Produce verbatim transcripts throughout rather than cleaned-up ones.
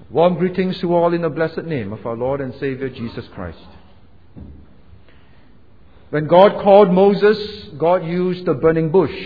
Warm greetings to all in the blessed name of our Lord and Savior Jesus Christ. When God called Moses, God used the burning bush.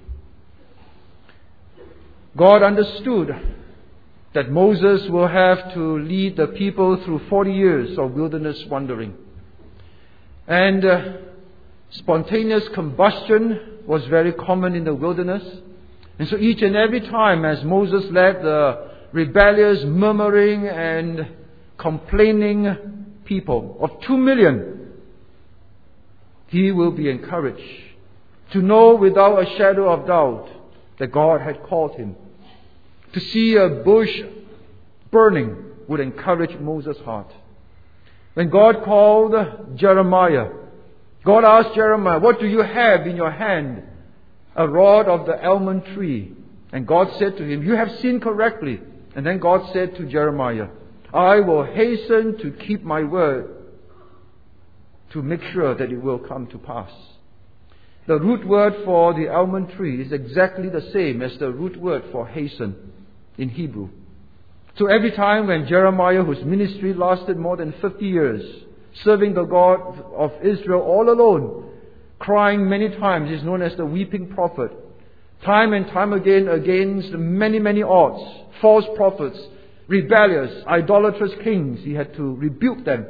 God understood that Moses will have to lead the people through forty years of wilderness wandering. And uh, spontaneous combustion was very common in the wilderness. And so each and every time as Moses led the rebellious, murmuring and complaining people of two million, he will be encouraged to know without a shadow of doubt that God had called him. To see a bush burning would encourage Moses' heart. When God called Jeremiah, God asked Jeremiah, "What do you have in your hand?" "A rod of the almond tree." And God said to him, "You have seen correctly." And then God said to Jeremiah, "I will hasten to keep my word to make sure that it will come to pass." The root word for the almond tree is exactly the same as the root word for hasten in Hebrew. So every time when Jeremiah, whose ministry lasted more than fifty years, serving the God of Israel all alone, crying many times, is known as the weeping prophet. Time and time again against many, many odds, false prophets, rebellious, idolatrous kings, he had to rebuke them.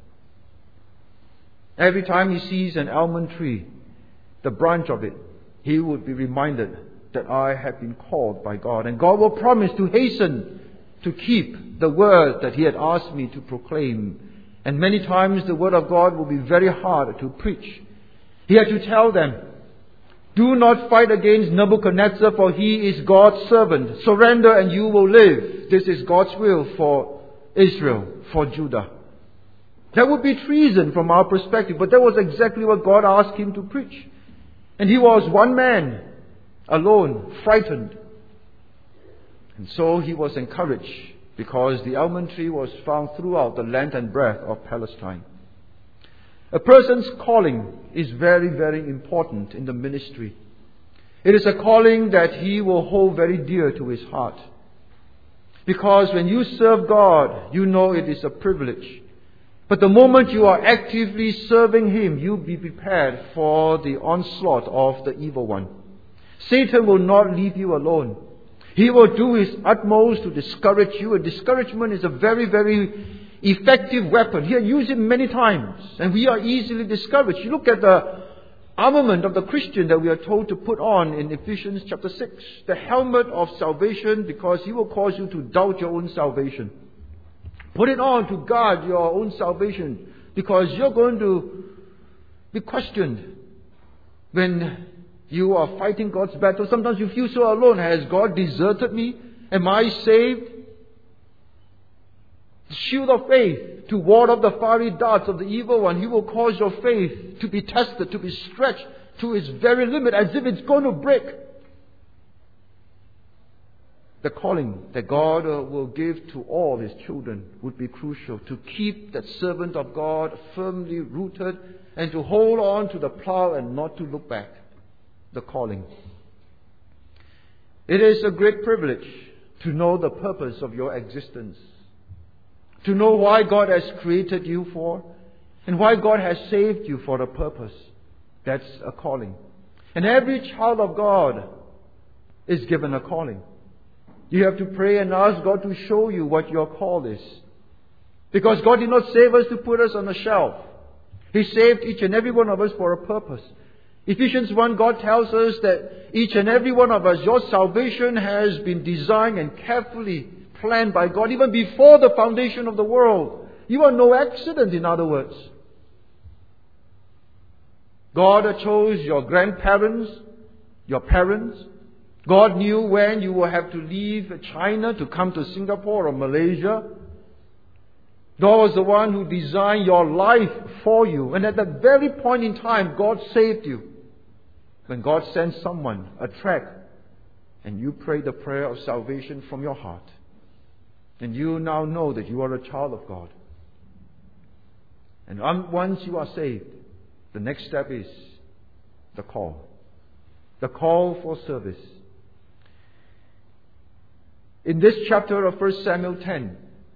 Every time he sees an almond tree, the branch of it, he would be reminded that I have been called by God. And God will promise to hasten to keep the word that he had asked me to proclaim. And many times the word of God will be very hard to preach. He had to tell them, "Do not fight against Nebuchadnezzar, for he is God's servant. Surrender and you will live. This is God's will for Israel, for Judah." That would be treason from our perspective, but that was exactly what God asked him to preach. And he was one man, alone, frightened. And so he was encouraged, because the almond tree was found throughout the length and breadth of Palestine. A person's calling is very, very important in the ministry. It is a calling that he will hold very dear to his heart. Because when you serve God, you know it is a privilege. But the moment you are actively serving Him, you be prepared for the onslaught of the evil one. Satan will not leave you alone. He will do his utmost to discourage you. And discouragement is a very, very effective weapon. He had used it many times. And we are easily discouraged. You look at the armament of the Christian that we are told to put on in Ephesians chapter six. The helmet of salvation, because he will cause you to doubt your own salvation. Put it on to guard your own salvation, because you're going to be questioned when you are fighting God's battle. Sometimes you feel so alone. Has God deserted me? Am I saved? The shield of faith to ward off the fiery darts of the evil one. He will cause your faith to be tested, to be stretched to its very limit, as if it's going to break. The calling that God will give to all His children would be crucial, to keep that servant of God firmly rooted and to hold on to the plow and not to look back. The calling. It is a great privilege to know the purpose of your existence, to know why God has created you for, and why God has saved you for a purpose. That's a calling. And every child of God is given a calling. You have to pray and ask God to show you what your call is. Because God did not save us to put us on a shelf. He saved each and every one of us for a purpose. Ephesians one, God tells us that each and every one of us, your salvation has been designed and carefully planned by God even before the foundation of the world. You are no accident, in other words. God chose your grandparents, your parents. God knew when you will have to leave China to come to Singapore or Malaysia. God was the one who designed your life for you. And at that very point in time, God saved you. When God sends someone a track and you pray the prayer of salvation from your heart, and you now know that you are a child of God. And once you are saved, the next step is the call. The call for service. In this chapter of First Samuel ten,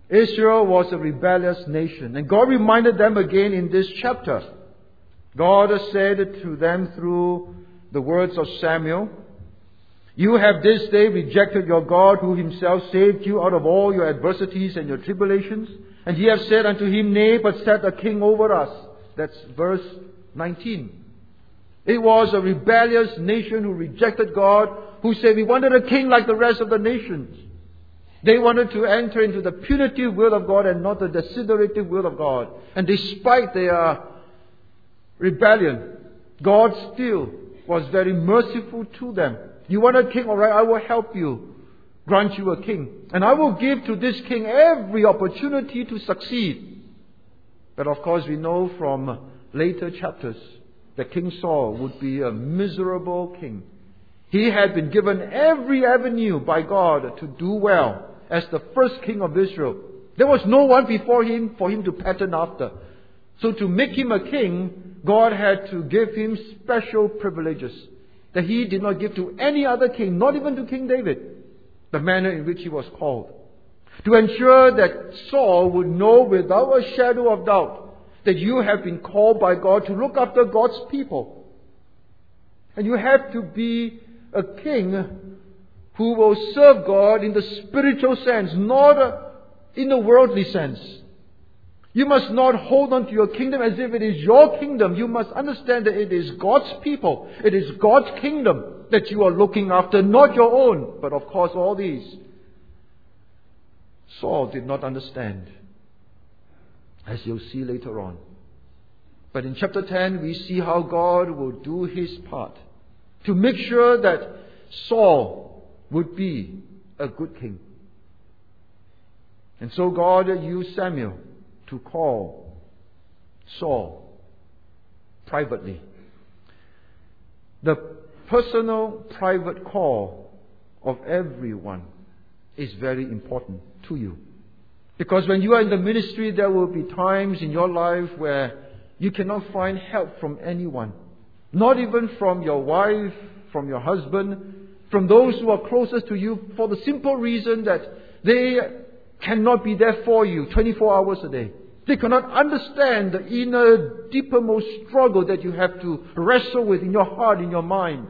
Israel was a rebellious nation. And God reminded them again in this chapter. God said to them through the words of Samuel, "You have this day rejected your God who himself saved you out of all your adversities and your tribulations. And ye have said unto him, Nay, but set a king over us." That's verse nineteen. It was a rebellious nation who rejected God, who said, "We wanted a king like the rest of the nations." They wanted to enter into the punitive will of God and not the desiderative will of God. And despite their rebellion, God still was very merciful to them. "You want a king? All right, I will help you. Grant you a king. And I will give to this king every opportunity to succeed." But of course we know from later chapters that King Saul would be a miserable king. He had been given every avenue by God to do well as the first king of Israel. There was no one before him for him to pattern after. So to make him a king, God had to give him special privileges that he did not give to any other king, not even to King David, the manner in which he was called. To ensure that Saul would know without a shadow of doubt that you have been called by God to look after God's people. And you have to be a king who will serve God in the spiritual sense, not in the worldly sense. You must not hold on to your kingdom as if it is your kingdom. You must understand that it is God's people. It is God's kingdom that you are looking after, not your own. But of course all these Saul did not understand, as you'll see later on. But in chapter ten we see how God will do his part to make sure that Saul would be a good king. And so God used Samuel to call Saul privately. The personal, private call of everyone is very important to you. Because when you are in the ministry, there will be times in your life where you cannot find help from anyone. Not even from your wife, from your husband, from those who are closest to you, for the simple reason that they cannot be there for you twenty-four hours a day. They cannot understand the inner, deepermost struggle that you have to wrestle with in your heart, in your mind.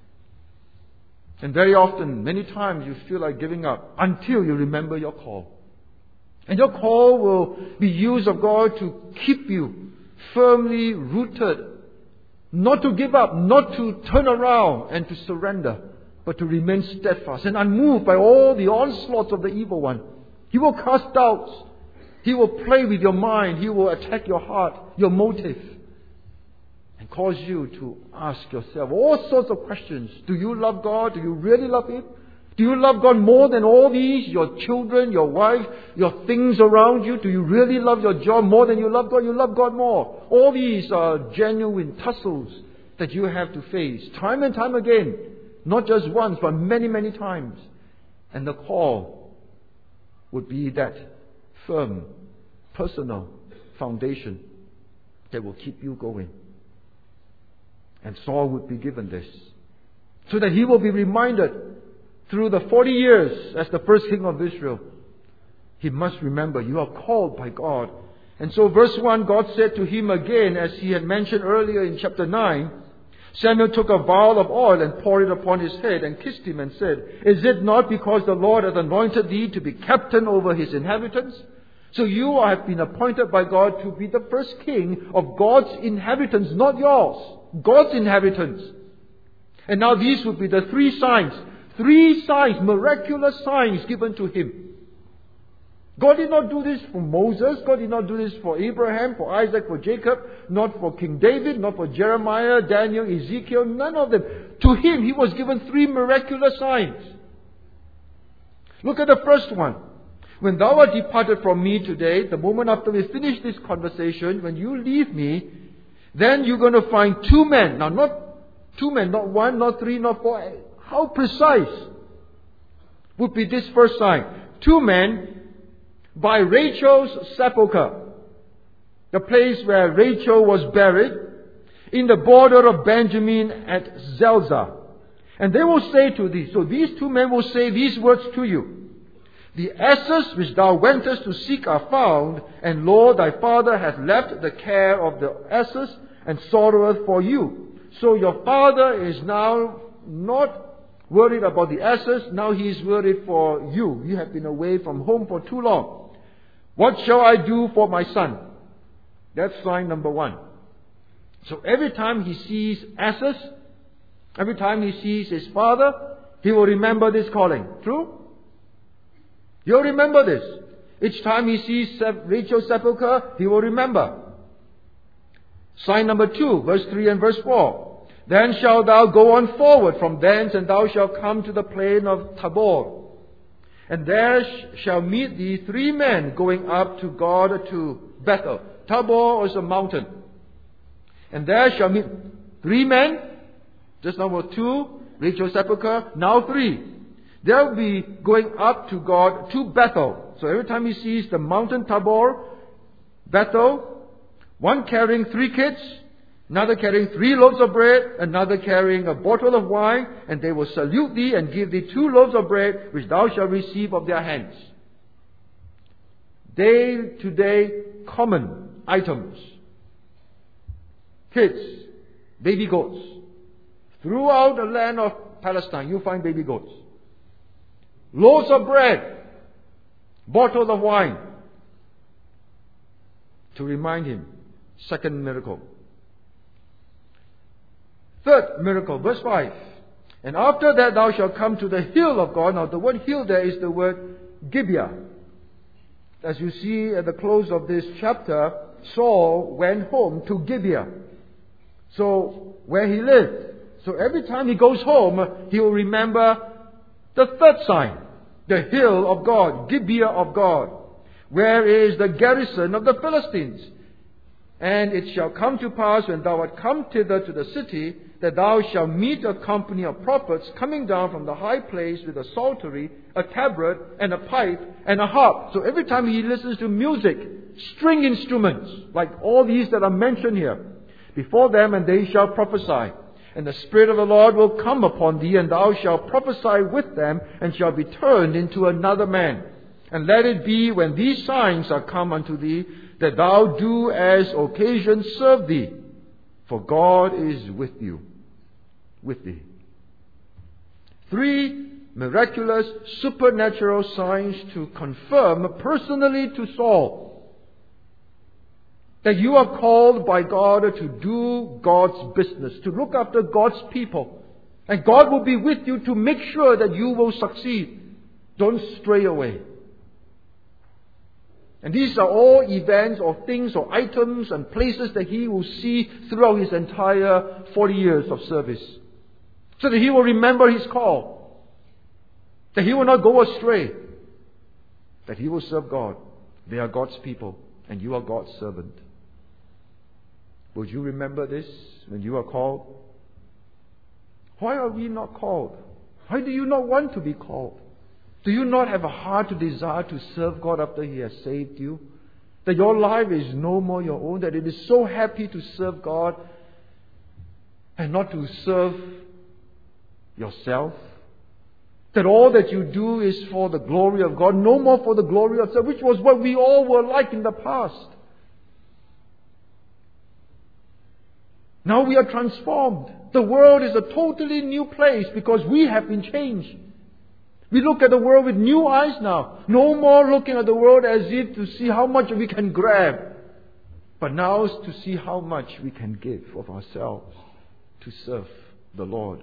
And very often, many times, you feel like giving up until you remember your call. And your call will be used of God to keep you firmly rooted. Not to give up, not to turn around and to surrender, but to remain steadfast and unmoved by all the onslaughts of the evil one. He will cast doubts. He will play with your mind. He will attack your heart, your motive, and cause you to ask yourself all sorts of questions. Do you love God? Do you really love Him? Do you love God more than all these? Your children, your wife, your things around you? Do you really love your job more than you love God? You love God more. All these are genuine tussles that you have to face time and time again. Not just once, but many, many times. And the call would be that firm, personal foundation that will keep you going. And Saul would be given this, so that he will be reminded through the forty years as the first king of Israel. He must remember, you are called by God. And so verse one, God said to him again, as he had mentioned earlier in chapter nine, Samuel took a vial of oil and poured it upon his head and kissed him and said, Is it not because the Lord hath anointed thee to be captain over his inhabitants? So you have been appointed by God to be the first king of God's inhabitants, not yours. God's inhabitants. And now these would be the three signs. Three signs, miraculous signs given to him. God did not do this for Moses. God did not do this for Abraham, for Isaac, for Jacob, not for King David, not for Jeremiah, Daniel, Ezekiel, none of them. To him, he was given three miraculous signs. Look at the first one. When thou art departed from me today, the moment after we finish this conversation, when you leave me, then you're going to find two men. Now, not two men, not one, not three, not four. How precise would be this first sign? Two men by Rachel's sepulchre, the place where Rachel was buried, in the border of Benjamin at Zelzah. And they will say to thee, so these two men will say these words to you. The asses which thou wentest to seek are found, and lo, thy father hath left the care of the asses, and sorroweth for you. So your father is now not worried about the asses, now he is worried for you. You have been away from home for too long. What shall I do for my son? That's sign number one. So every time he sees asses, every time he sees his father, he will remember this calling. True? You'll remember this. Each time he sees Rachel's sepulchre, he will remember. Sign number two, verse three and verse four. Then shalt thou go on forward from thence, and thou shalt come to the plain of Tabor. And there sh- shall meet thee three men going up to God to Bethel. Tabor is a mountain. And there shall meet three men. Just now was two, Rachel's sepulchre, now three. They'll be going up to God to Bethel. So every time he sees the mountain Tabor, Bethel, one carrying three kids, another carrying three loaves of bread, another carrying a bottle of wine, and they will salute thee and give thee two loaves of bread, which thou shalt receive of their hands. Day-to-day common items. Kids, baby goats. Throughout the land of Palestine, you find baby goats. Loaves of bread, bottle of wine. To remind him, second miracle. Third miracle, verse five. And after that thou shalt come to the hill of God. Now the word hill there is the word Gibeah. As you see at the close of this chapter, Saul went home to Gibeah. So, where he lived. So every time he goes home, he will remember the third sign. The hill of God, Gibeah of God, where is the garrison of the Philistines. And it shall come to pass, when thou art come thither to the city, that thou shalt meet a company of prophets coming down from the high place with a psaltery, a tabret, and a pipe, and a harp. So every time he listens to music, string instruments, like all these that are mentioned here, before them, and they shall prophesy. And the Spirit of the Lord will come upon thee, and thou shalt prophesy with them, and shalt be turned into another man. And let it be, when these signs are come unto thee, that thou do as occasion serve thee. For God is with you, with thee. Three miraculous supernatural signs to confirm personally to Saul that you are called by God to do God's business, to look after God's people. And God will be with you to make sure that you will succeed. Don't stray away. And these are all events or things or items and places that he will see throughout his entire forty years of service. So that he will remember his call. That he will not go astray. That he will serve God. They are God's people, and you are God's servant. Would you remember this when you are called? Why are we not called? Why do you not want to be called? Do you not have a heart to desire to serve God after He has saved you? That your life is no more your own, that it is so happy to serve God and not to serve yourself? That all that you do is for the glory of God, no more for the glory of self, which was what we all were like in the past. Now we are transformed. The world is a totally new place because we have been changed. We look at the world with new eyes now. No more looking at the world as if to see how much we can grab. But now is to see how much we can give of ourselves to serve the Lord.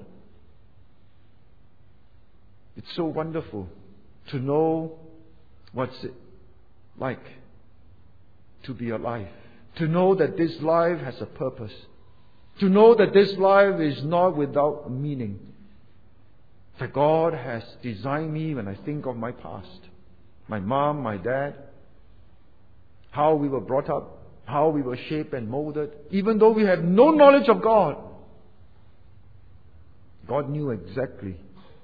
It's so wonderful to know what's it like to be alive. To know that this life has a purpose. To know that this life is not without meaning. That God has designed me when I think of my past. My mom, my dad. How we were brought up. How we were shaped and molded. Even though we had no knowledge of God. God knew exactly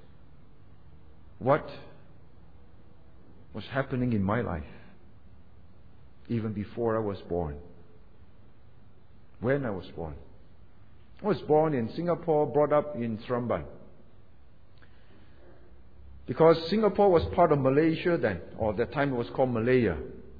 what was happening in my life. Even before I was born. When I was born. I was born in Singapore, brought up in Seremban. Because Singapore was part of Malaysia then, or at that time it was called Malaya.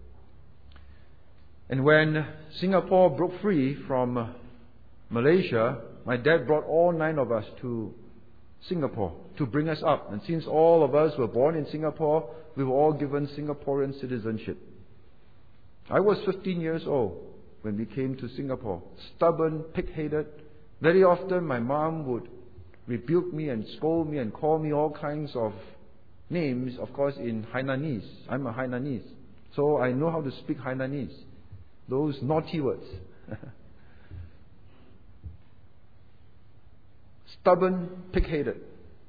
And when Singapore broke free from Malaysia, my dad brought all nine of us to Singapore to bring us up. And since all of us were born in Singapore, we were all given Singaporean citizenship. I was fifteen years old when we came to Singapore. Stubborn, pig-headed. Very often my mom would rebuke me and scold me and call me all kinds of names, of course in Hainanese. I'm a Hainanese. So I know how to speak Hainanese. Those naughty words. Stubborn, pig-headed.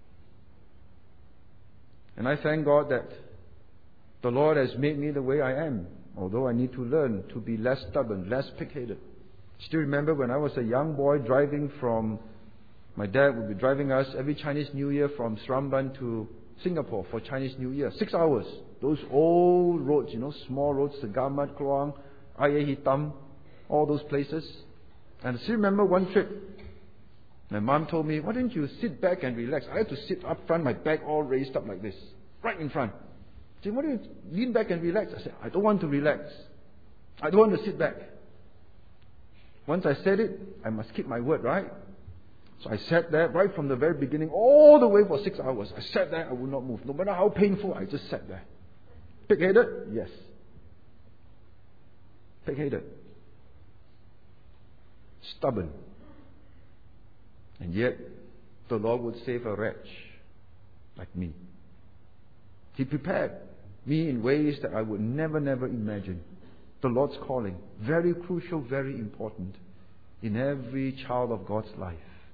And I thank God that the Lord has made me the way I am, although I need to learn to be less stubborn, less pig-headed. Still remember when I was a young boy driving from, my dad would be driving us every Chinese New Year from Seremban to Singapore for Chinese New Year. Six hours. Those old roads, you know, small roads, Segamat, Kluang, Ayer Hitam, all those places. And I still remember one trip. My mom told me, why don't you sit back and relax? I had to sit up front, my back all raised up like this, right in front. She said, why don't you lean back and relax? I said, I don't want to relax. I don't want to sit back. Once I said it, I must keep my word, right? So I sat there right from the very beginning, all the way for six hours. I sat there, I would not move. No matter how painful, I just sat there. Pig-headed? Yes. Pig-headed. Stubborn. And yet, the Lord would save a wretch like me. He prepared me in ways that I would never, never imagine. The Lord's calling, very crucial, very important in every child of God's life.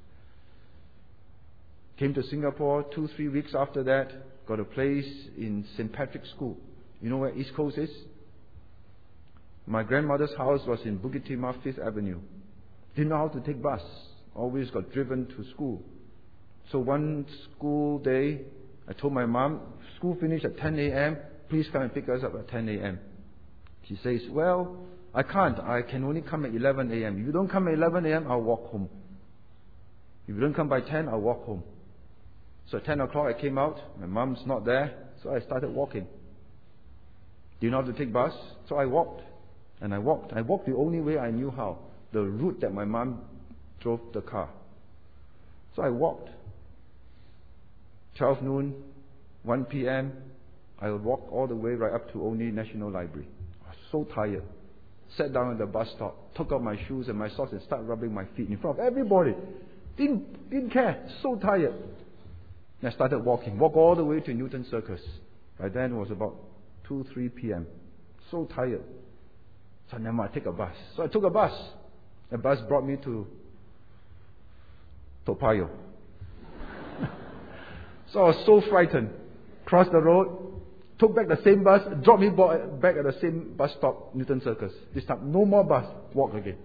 Came to Singapore two, three weeks after that, got a place in Saint Patrick's School. You know where East Coast is? My grandmother's house was in Bukit Timah, Fifth Avenue. Didn't know how to take bus. Always got driven to school. So one school day, I told my mom, school finished at ten a.m., please come and pick us up at ten a.m. She says, well, I can't. I can only come at eleven a.m. If you don't come at eleven a.m., I'll walk home. If you don't come by ten, I'll walk home. So at ten o'clock I came out, my mom's not there, so I started walking. Do you know how to take bus? So I walked. And I walked. I walked the only way I knew how. The route that my mom drove the car. So I walked. twelve noon, one p.m., I would walk all the way right up to Oni National Library. I was so tired. Sat down at the bus stop, took out my shoes and my socks and started rubbing my feet in front of everybody. Didn't, didn't care. So tired. And I started walking. Walked all the way to Newton Circus. By then it was about two, three p.m. So tired. So never mind, I take a bus. So I took a bus. The bus brought me to Toa Payoh. So I was so frightened. Crossed the road, took back the same bus, dropped me back at the same bus stop, Newton Circus. This time, no more bus, walk again.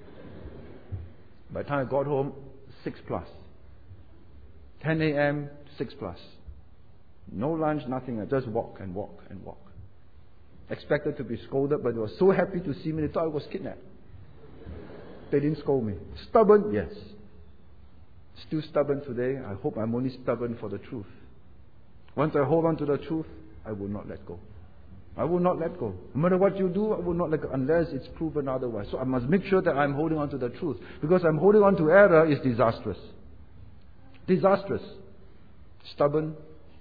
By the time I got home, six plus. ten a.m., six plus. No lunch, nothing. I just walk and walk and walk. Expected to be scolded, but they were so happy to see me, they thought I was kidnapped. They didn't scold me. Stubborn? Yes. Still stubborn today. I hope I'm only stubborn for the truth. Once I hold on to the truth, I will not let go. I will not let go. No matter what you do, I will not let go unless it's proven otherwise. So I must make sure that I'm holding on to the truth. Because I'm holding on to error is disastrous. Disastrous. Stubborn.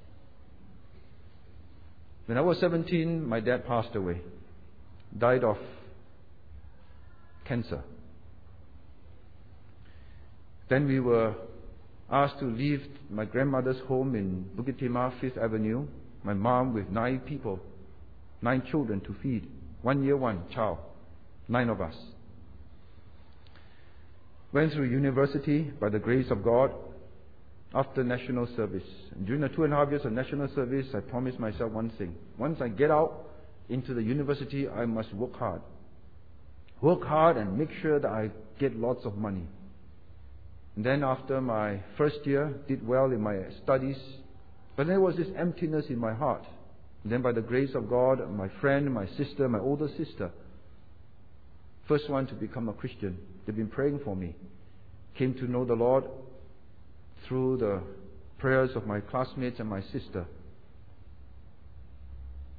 When I was seventeen, my dad passed away. Died of cancer. Then we were asked to leave my grandmother's home in Bukit Timah, Fifth Avenue. My mom with nine people, nine children to feed. One year, one child. Nine of us. Went through university by the grace of God after national service. And during the two and a half years of national service, I promised myself one thing. Once I get out into the university, I must work hard. Work hard and make sure that I get lots of money. And then after my first year, did well in my studies. But there was this emptiness in my heart. And then by the grace of God, my friend, my sister, my older sister, first one to become a Christian, they've been praying for me, came to know the Lord through the prayers of my classmates and my sister.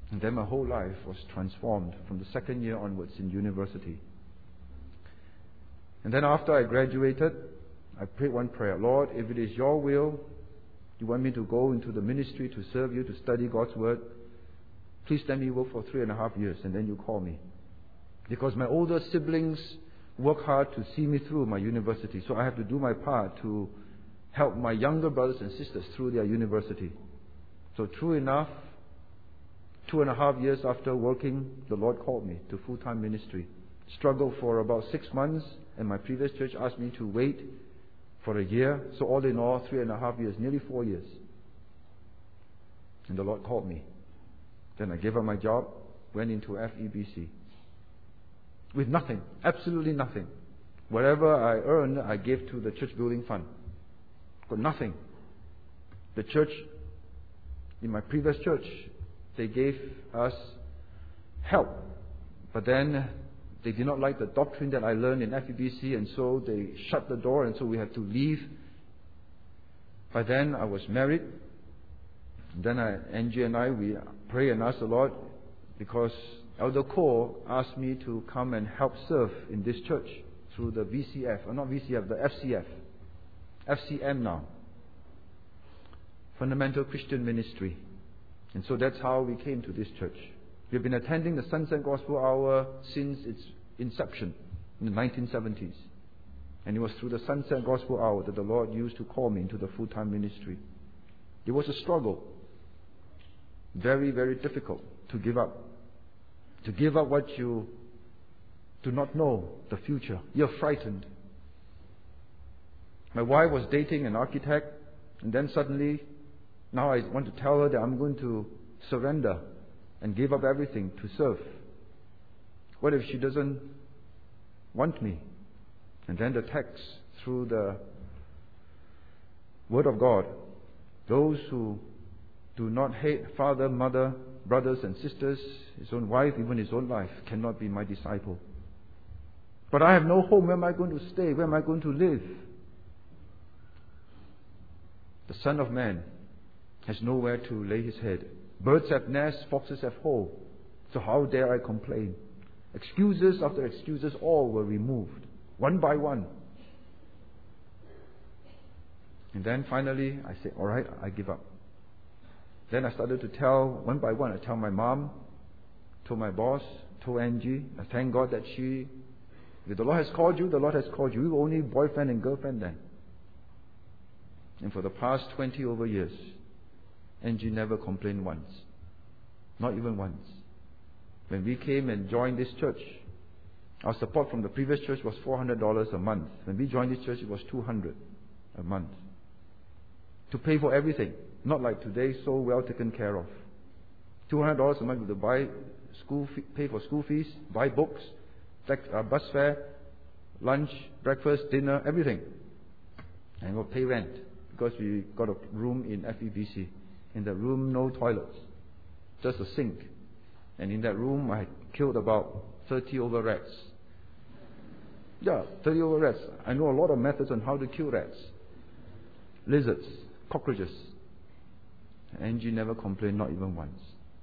And then my whole life was transformed from the second year onwards in university. And then after I graduated, I prayed one prayer. Lord, if it is your will, you want me to go into the ministry to serve you, to study God's word, please let me work for three and a half years and then you call me. Because my older siblings work hard to see me through my university. So I have to do my part to help my younger brothers and sisters through their university. So true enough, two and a half years after working, the Lord called me to full-time ministry. Struggled for about six months, and my previous church asked me to wait for a year. So all in all, three and a half years, nearly four years. And the Lord called me. Then I gave up my job, went into F E B C. With nothing, absolutely nothing. Whatever I earned, I gave to the church building fund. Got nothing. The church, in my previous church, they gave us help. But then they did not like the doctrine that I learned in F E B C, and so they shut the door, and so we had to leave. By then I was married. Then I, Angie and I, we pray and ask the Lord, because Elder Cole asked me to come and help serve in this church through the V C F, or not V C F, the F C F, F C M now, Fundamental Christian Ministry. And so that's how we came to this church. We've been attending the Sunset Gospel Hour since its inception in the nineteen seventies. And it was through the Sunset Gospel Hour that the Lord used to call me into the full-time ministry. It was a struggle. Very, very difficult to give up. To give up what you do not know, the future. You're frightened. My wife was dating an architect, and then suddenly, now I want to tell her that I'm going to surrender and give up everything to serve. What if she doesn't want me? And then the text through the Word of God. Those who do not hate father, mother, brothers and sisters, his own wife, even his own life, cannot be my disciple. But I have no home. Where am I going to stay? Where am I going to live? The Son of Man has nowhere to lay his head. Birds have nests, foxes have hole. So how dare I complain? Excuses after excuses, all were removed, one by one. And then finally, I said, all right, I give up. Then I started to tell, one by one, I tell my mom, told my boss, told Angie. I thank God that she, if the Lord has called you, the Lord has called you. We were only boyfriend and girlfriend then. And for the past twenty over years, Angie never complained once. Not even once. When we came and joined this church, our support from the previous church was four hundred dollars a month. When we joined this church, it was two hundred dollars a month. To pay for everything. Not like today, so well taken care of. two hundred dollars a month to buy school, fee, pay for school fees, buy books, uh, bus fare, lunch, breakfast, dinner, everything. And we'll pay rent because we got a room in F E B C. In the room, no toilets, just a sink. And in that room, I killed about thirty over rats. Yeah, thirty over rats. I know a lot of methods on how to kill rats. Lizards, cockroaches. Angie never complained, not even once.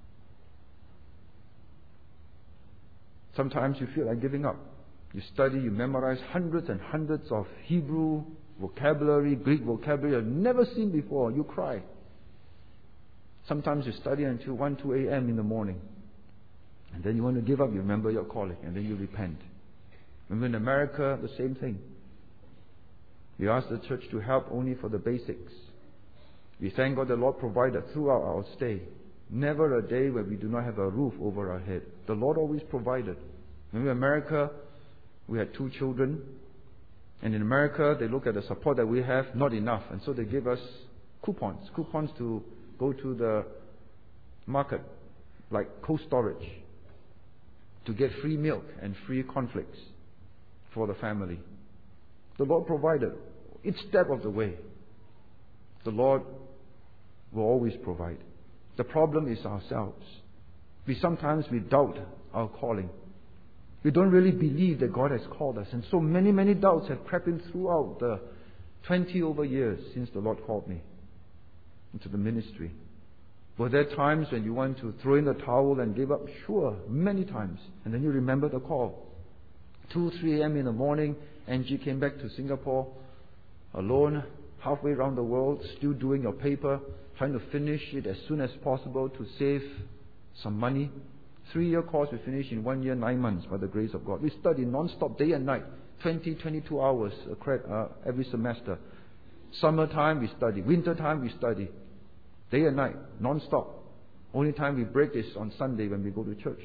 Sometimes you feel like giving up. You study, you memorize hundreds and hundreds of Hebrew vocabulary, Greek vocabulary you've never seen before. You cry. Sometimes you study until one, two a.m. in the morning. And then you want to give up, you remember your calling, and then you repent. Remember in America, the same thing. We asked the church to help only for the basics. We thank God the Lord provided throughout our stay. Never a day where we do not have a roof over our head. The Lord always provided. Remember in America, we had two children. And in America, they look at the support that we have, not enough. And so they give us coupons, coupons to go to the market, like cold storage, to get free milk and free cornflakes for the family. The Lord provided each step of the way. The Lord will always provide. The problem is ourselves. We sometimes we doubt our calling. We don't really believe that God has called us. And so many, many doubts have crept in throughout the twenty over years since the Lord called me into the ministry. Were there times when you want to throw in the towel and give up? Sure, many times. And then you remember the call. two, three a.m. in the morning, Angie came back to Singapore, alone, halfway around the world, still doing your paper, trying to finish it as soon as possible to save some money. Three-year course we finished in one year, nine months by the grace of God. We studied non-stop, day and night, twenty, twenty-two hours uh, every semester. Summertime we study, wintertime we study, day and night, non-stop. Only time we break is on Sunday when we go to church.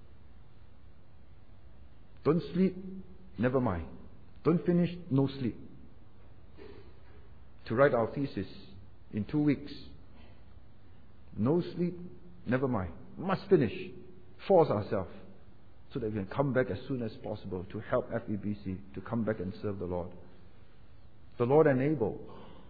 Don't sleep, never mind. Don't finish, no sleep. To write our thesis in two weeks. No sleep, never mind. Must finish. Force ourselves so that we can come back as soon as possible to help F E B C, to come back and serve the Lord. The Lord enabled.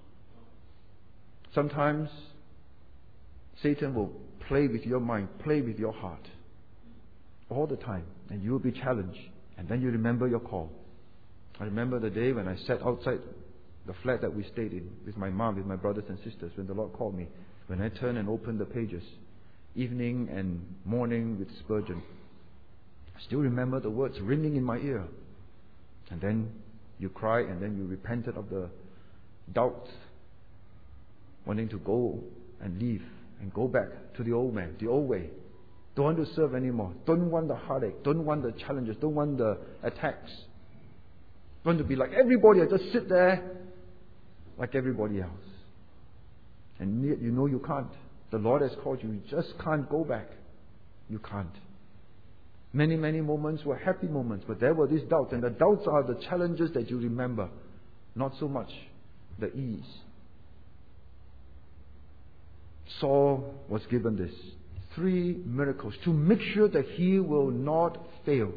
Sometimes Satan will play with your mind, play with your heart all the time, and you will be challenged. And then you remember your call. I remember the day when I sat outside the flat that we stayed in with my mom, with my brothers and sisters, when the Lord called me. When I turned and opened the pages, evening and morning with Spurgeon, I still remember the words ringing in my ear. And then you cry, and then you repented of the doubts, wanting to go and leave and go back to the old man, the old way. Don't want to serve anymore. Don't want the heartache. Don't want the challenges. Don't want the attacks. Don't want to be like everybody. I just sit there like everybody else. And yet you know you can't. The Lord has called you. You just can't go back. You can't. Many, many moments were happy moments, but there were these doubts. And the doubts are the challenges that you remember. Not so much the ease. Saul was given this. Three miracles to make sure that he will not fail.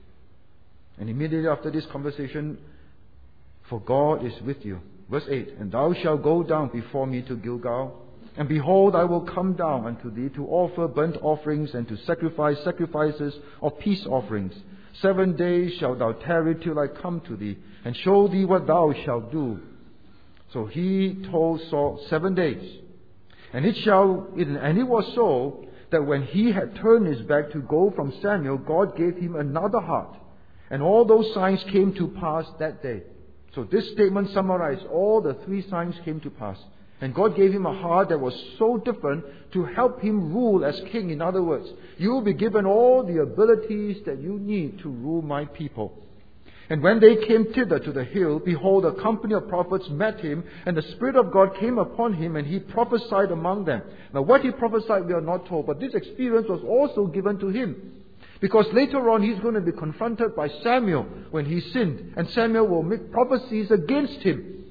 And immediately after this conversation, for God is with you. Verse eight, and thou shalt go down before me to Gilgal, and behold, I will come down unto thee to offer burnt offerings and to sacrifice sacrifices of peace offerings. Seven days shalt thou tarry till I come to thee, and show thee what thou shalt do. So he told Saul seven days. And it shall, and it was so, that when he had turned his back to go from Samuel, God gave him another heart. And all those signs came to pass that day. So this statement summarized all the three signs came to pass. And God gave him a heart that was so different to help him rule as king. In other words, you will be given all the abilities that you need to rule my people. And when they came thither to the hill, behold, a company of prophets met him, and the Spirit of God came upon him, and he prophesied among them. Now what he prophesied we are not told, but this experience was also given to him. Because later on he's going to be confronted by Samuel when he sinned, and Samuel will make prophecies against him.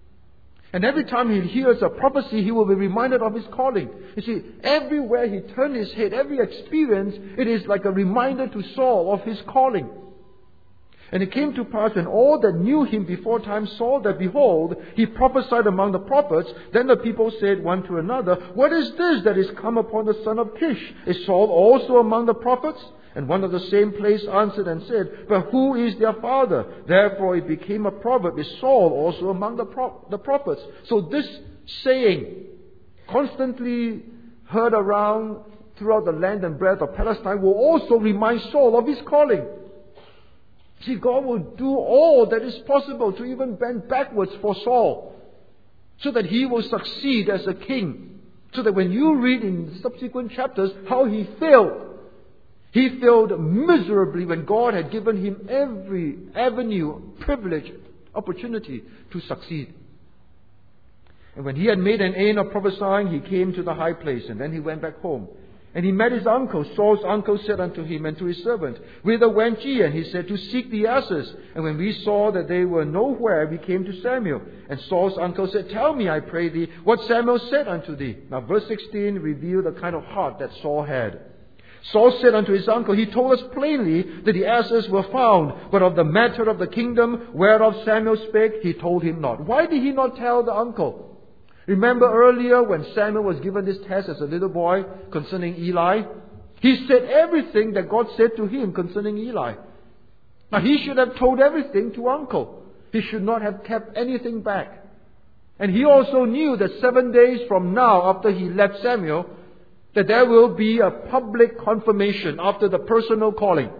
And every time he hears a prophecy, he will be reminded of his calling. You see, everywhere he turned his head, every experience, it is like a reminder to Saul of his calling. And it came to pass when all that knew him before time saw that, behold, he prophesied among the prophets. Then the people said one to another, what is this that is come upon the son of Kish? Is Saul also among the prophets? And one of the same place answered and said, but who is their father? Therefore it became a proverb, is Saul also among the, pro- the prophets? So this saying, constantly heard around throughout the land and breadth of Palestine, will also remind Saul of his calling. See, God will do all that is possible to even bend backwards for Saul, so that he will succeed as a king. So that when you read in subsequent chapters how he failed, he failed miserably when God had given him every avenue, privilege, opportunity to succeed. And when he had made an end of prophesying, he came to the high place, and then he went back home. And he met his uncle. Saul's uncle said unto him and to his servant, whither went ye? And he said, to seek the asses. And when we saw that they were nowhere, we came to Samuel. And Saul's uncle said, tell me, I pray thee, what Samuel said unto thee. Now verse sixteen revealed the kind of heart that Saul had. Saul said unto his uncle, he told us plainly that the asses were found, but of the matter of the kingdom whereof Samuel spake, he told him not. Why did he not tell the uncle? Remember earlier when Samuel was given this test as a little boy concerning Eli? He said everything that God said to him concerning Eli. Now he should have told everything to uncle. He should not have kept anything back. And he also knew that seven days from now, after he left Samuel, that there will be a public confirmation after the personal calling.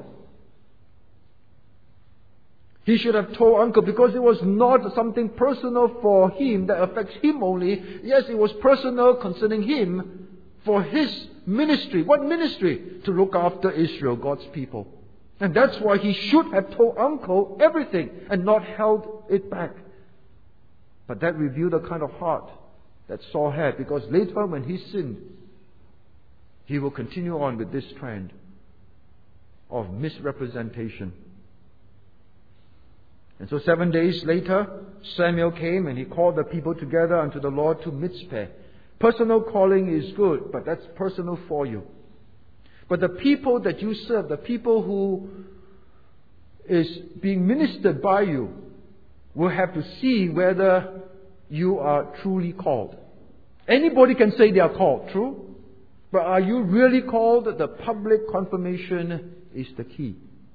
He should have told uncle, because it was not something personal for him that affects him only. Yes, it was personal concerning him for his ministry. What ministry? To look after Israel, God's people. And that's why he should have told uncle everything and not held it back. But that revealed the kind of heart that Saul had, because later when he sinned, he will continue on with this trend of misrepresentation. And so seven days later, Samuel came and he called the people together unto the Lord to Mizpeh. Personal calling is good, but that's personal for you. But the people that you serve, the people who is being ministered by you, will have to see whether you are truly called. Anybody can say they are called, true? But are you really called? The public confirmation is the key.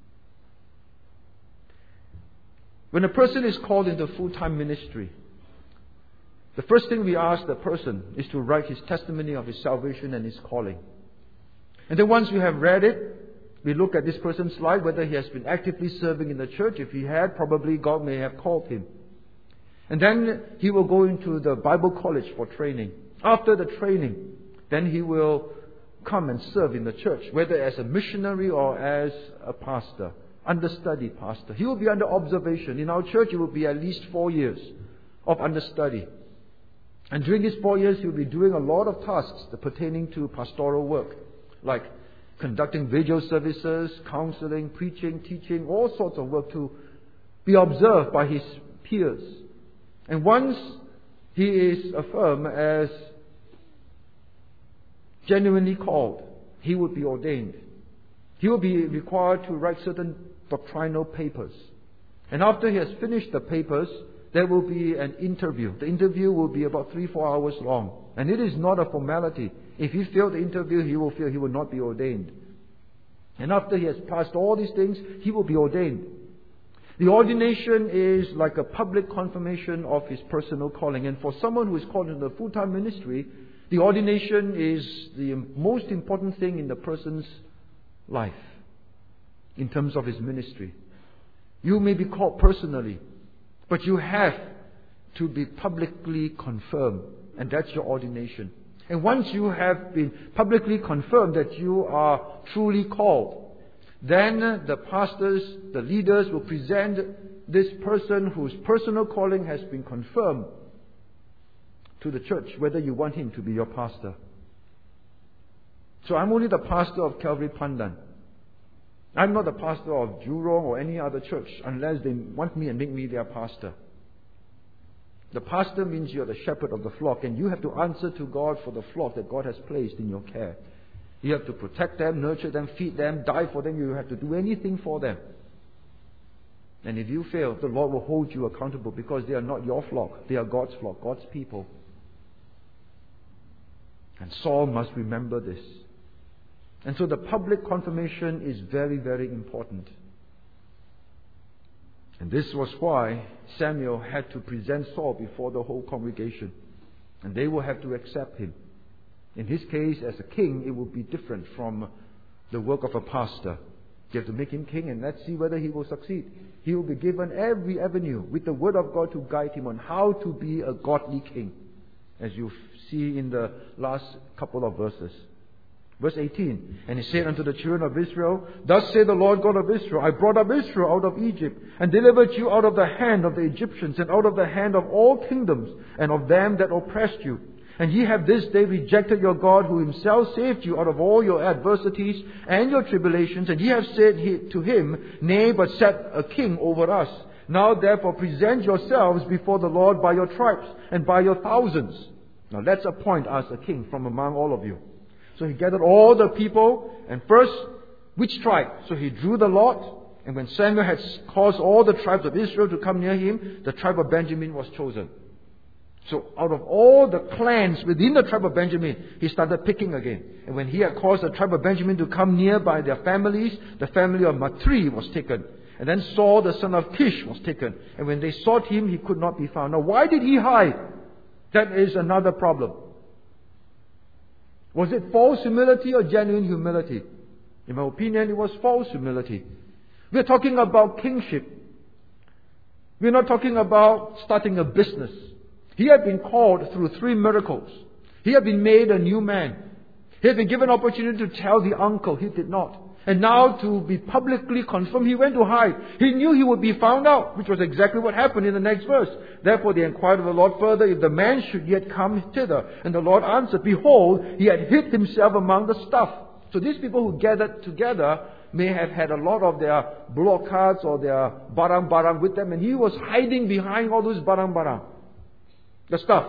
When a person is called into full-time ministry, the first thing we ask the person is to write his testimony of his salvation and his calling. And then once we have read it, we look at this person's life, whether he has been actively serving in the church. If he had, probably God may have called him. And then he will go into the Bible college for training. After the training, then he will come and serve in the church, whether as a missionary or as a pastor. Understudy pastor. He will be under observation. In our church, it will be at least four years of understudy. And during these four years, he will be doing a lot of tasks pertaining to pastoral work, like conducting video services, counseling, preaching, teaching, all sorts of work to be observed by his peers. And once he is affirmed as genuinely called, he would be ordained. He will be required to write certain doctrinal papers. And after he has finished the papers, there will be an interview. The interview will be about three, four hours long. And it is not a formality. If he failed the interview, he will feel he will not be ordained. And after he has passed all these things, he will be ordained. The ordination is like a public confirmation of his personal calling. And for someone who is called into the full-time ministry, the ordination is the most important thing in the person's life in terms of his ministry. You may be called personally, but you have to be publicly confirmed, and that's your ordination. And once you have been publicly confirmed that you are truly called, then the pastors, the leaders will present this person whose personal calling has been confirmed to the church, whether you want him to be your pastor. So I'm only the pastor of Calvary Pandan. I'm not the pastor of Jurong or any other church unless they want me and make me their pastor. The pastor means you're the shepherd of the flock, and you have to answer to God for the flock that God has placed in your care. You have to protect them, nurture them, feed them, die for them. You have to do anything for them. And if you fail, the Lord will hold you accountable, because they are not your flock. They are God's flock, God's people. And Saul must remember this. And so the public confirmation is very, very important. And this was why Samuel had to present Saul before the whole congregation. And they will have to accept him. In his case, as a king, it will be different from the work of a pastor. You have to make him king, and let's see whether he will succeed. He will be given every avenue with the word of God to guide him on how to be a godly king, as you see in the last couple of verses. Verse eighteen, and he said unto the children of Israel, Thus saith the Lord God of Israel, I brought up Israel out of Egypt, and delivered you out of the hand of the Egyptians, and out of the hand of all kingdoms, and of them that oppressed you. And ye have this day rejected your God, who himself saved you out of all your adversities and your tribulations. And ye have said to him, Nay, but set a king over us. Now therefore present yourselves before the Lord by your tribes and by your thousands. Now let's appoint us a king from among all of you. So he gathered all the people, and first, which tribe? So he drew the lot, and when Samuel had caused all the tribes of Israel to come near him, the tribe of Benjamin was chosen. So out of all the clans within the tribe of Benjamin, he started picking again. And when he had caused the tribe of Benjamin to come near by their families, the family of Matri was taken. And then Saul, the son of Kish, was taken. And when they sought him, he could not be found. Now why did he hide? That is another problem. Was it false humility or genuine humility? In my opinion, it was false humility. We're talking about kingship. We're not talking about starting a business. He had been called through three miracles. He had been made a new man. He had been given opportunity to tell the uncle. He did not. And now to be publicly confirmed, he went to hide. He knew he would be found out, which was exactly what happened in the next verse. Therefore they inquired of the Lord further if the man should yet come thither. And the Lord answered, Behold, he had hid himself among the stuff. So these people who gathered together may have had a lot of their block cards or their barang-barang with them, and he was hiding behind all those barang-barang. The stuff.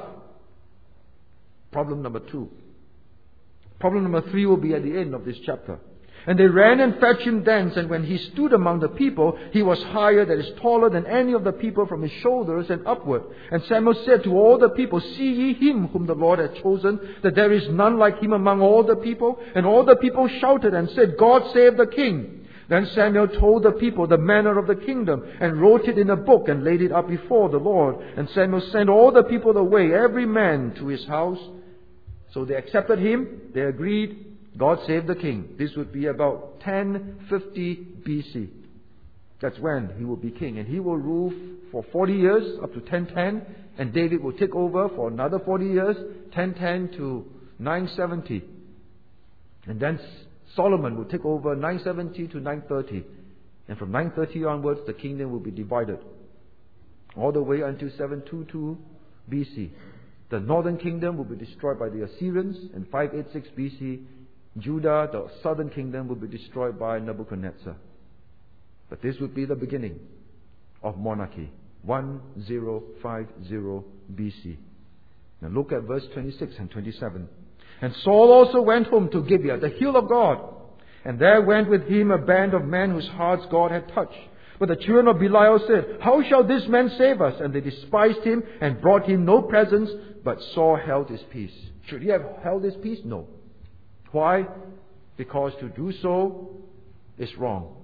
Problem number two. Problem number three will be at the end of this chapter. And they ran and fetched him thence, and when he stood among the people, he was higher, that is taller than any of the people from his shoulders and upward. And Samuel said to all the people, See ye him whom the Lord hath chosen, that there is none like him among all the people? And all the people shouted and said, God save the king. Then Samuel told the people the manner of the kingdom, and wrote it in a book, and laid it up before the Lord. And Samuel sent all the people away, every man to his house. So they accepted him, they agreed, God saved the king. This would be about ten fifty B C. That's when he will be king. And he will rule for forty years, up to ten ten. And David will take over for another forty years, ten ten to nine seventy. And then Solomon will take over nine seventy to nine thirty. And from nine thirty onwards, the kingdom will be divided. All the way until seven twenty-two B C. The northern kingdom will be destroyed by the Assyrians. And five eighty-six B C, Judah, the southern kingdom, will be destroyed by Nebuchadnezzar. But this would be the beginning of monarchy. ten fifty B C. Now look at verse twenty-six and twenty-seven. And Saul also went home to Gibeah, the hill of God. And there went with him a band of men whose hearts God had touched. But the children of Belial said, How shall this man save us? And they despised him and brought him no presents. But Saul held his peace. Should he have held his peace? No. Why? Because to do so is wrong.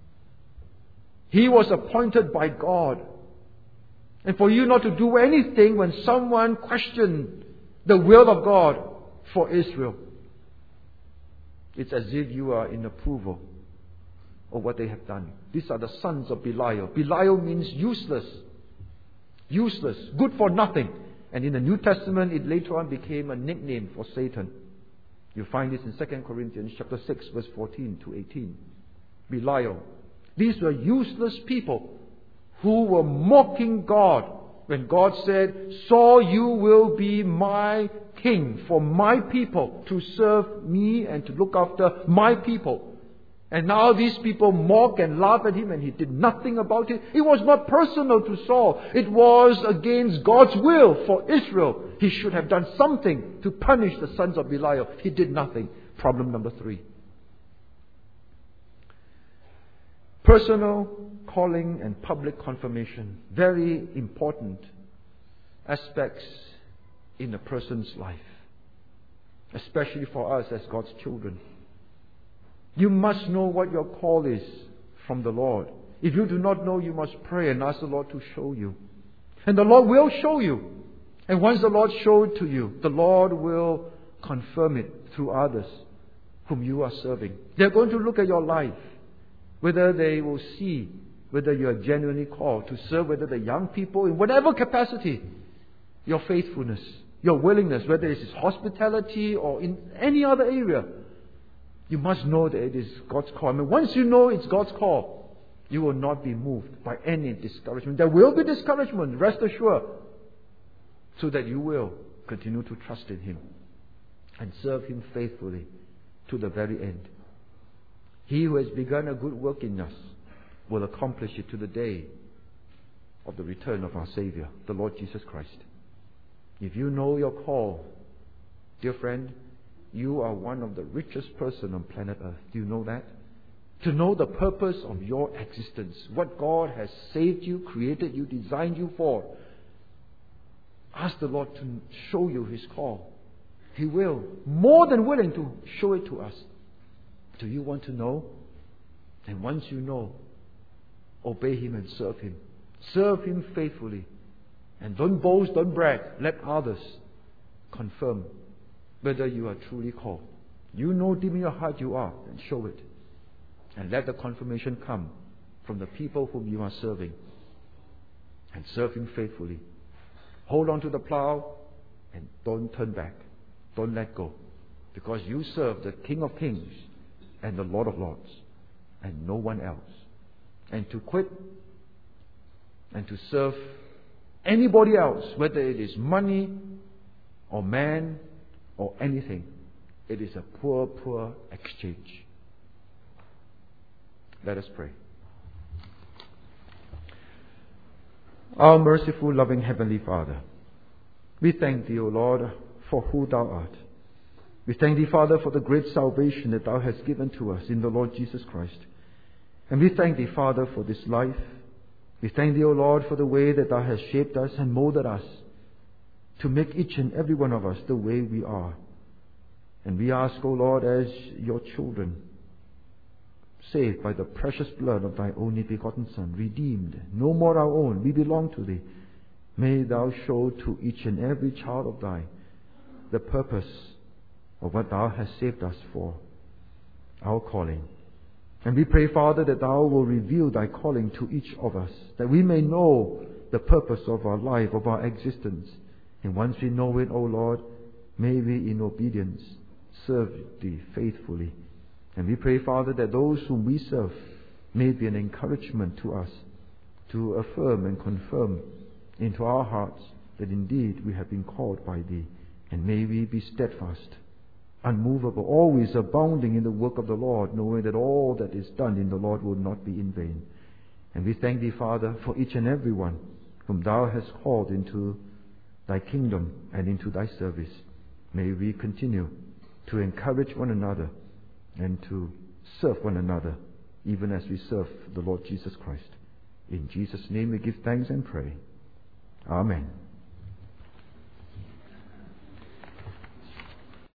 He was appointed by God. And for you not to do anything when someone questioned the will of God for Israel, it's as if you are in approval of what they have done. These are the sons of Belial. Belial means useless. Useless. Good for nothing. And in the New Testament, it later on became a nickname for Satan. You find this in Second Corinthians chapter six, verse fourteen to eighteen. Belial. These were useless people who were mocking God when God said, Saul, you will be my king for my people, to serve me and to look after my people. And now these people mock and laugh at him, and he did nothing about it. It was not personal to Saul. It was against God's will for Israel. He should have done something to punish the sons of Belial. He did nothing. Problem number three. Personal calling and public confirmation. Very important aspects in a person's life. Especially for us as God's children. You must know what your call is from the Lord. If you do not know, you must pray and ask the Lord to show you. And the Lord will show you. And once the Lord showed to you, the Lord will confirm it through others whom you are serving. They're going to look at your life, whether they will see whether you are genuinely called to serve, whether the young people, in whatever capacity, your faithfulness, your willingness, whether it is hospitality or in any other area. You must know that it is God's call. I mean, once you know it's God's call, you will not be moved by any discouragement. There will be discouragement, rest assured, so that you will continue to trust in Him and serve Him faithfully to the very end. He who has begun a good work in us will accomplish it to the day of the return of our Savior, the Lord Jesus Christ. If you know your call, dear friend, you are one of the richest person on planet Earth. Do you know that? To know the purpose of your existence, what God has saved you, created you, designed you for. Ask the Lord to show you His call. He will, more than willing to show it to us. Do you want to know? And once you know, obey Him and serve Him. Serve Him faithfully. And don't boast, don't brag. Let others confirm whether you are truly called. You know deep in your heart you are, and show it. And let the confirmation come from the people whom you are serving. And serve Him faithfully. Hold on to the plow and don't turn back. Don't let go. Because you serve the King of Kings and the Lord of Lords and no one else. And to quit and to serve anybody else, whether it is money or man or anything, it is a poor, poor exchange. Let us pray. Our merciful, loving Heavenly Father, we thank Thee, O Lord, for who Thou art. We thank Thee, Father, for the great salvation that Thou hast given to us in the Lord Jesus Christ. And we thank Thee, Father, for this life. We thank Thee, O Lord, for the way that Thou hast shaped us and molded us to make each and every one of us the way we are. And we ask, O Lord, as Your children, saved by the precious blood of Thy only begotten Son, redeemed, no more our own, we belong to Thee. May Thou show to each and every child of Thine the purpose of what Thou hast saved us for, our calling. And we pray, Father, that Thou will reveal Thy calling to each of us, that we may know the purpose of our life, of our existence. And once we know it, O Lord, may we in obedience serve Thee faithfully. And we pray, Father, that those whom we serve may be an encouragement to us to affirm and confirm into our hearts that indeed we have been called by Thee. And may we be steadfast, unmovable, always abounding in the work of the Lord, knowing that all that is done in the Lord will not be in vain. And we thank Thee, Father, for each and every one whom Thou hast called into Thy kingdom and into Thy service. May we continue to encourage one another and to serve one another, even as we serve the Lord Jesus Christ. In Jesus' name we give thanks and pray. Amen.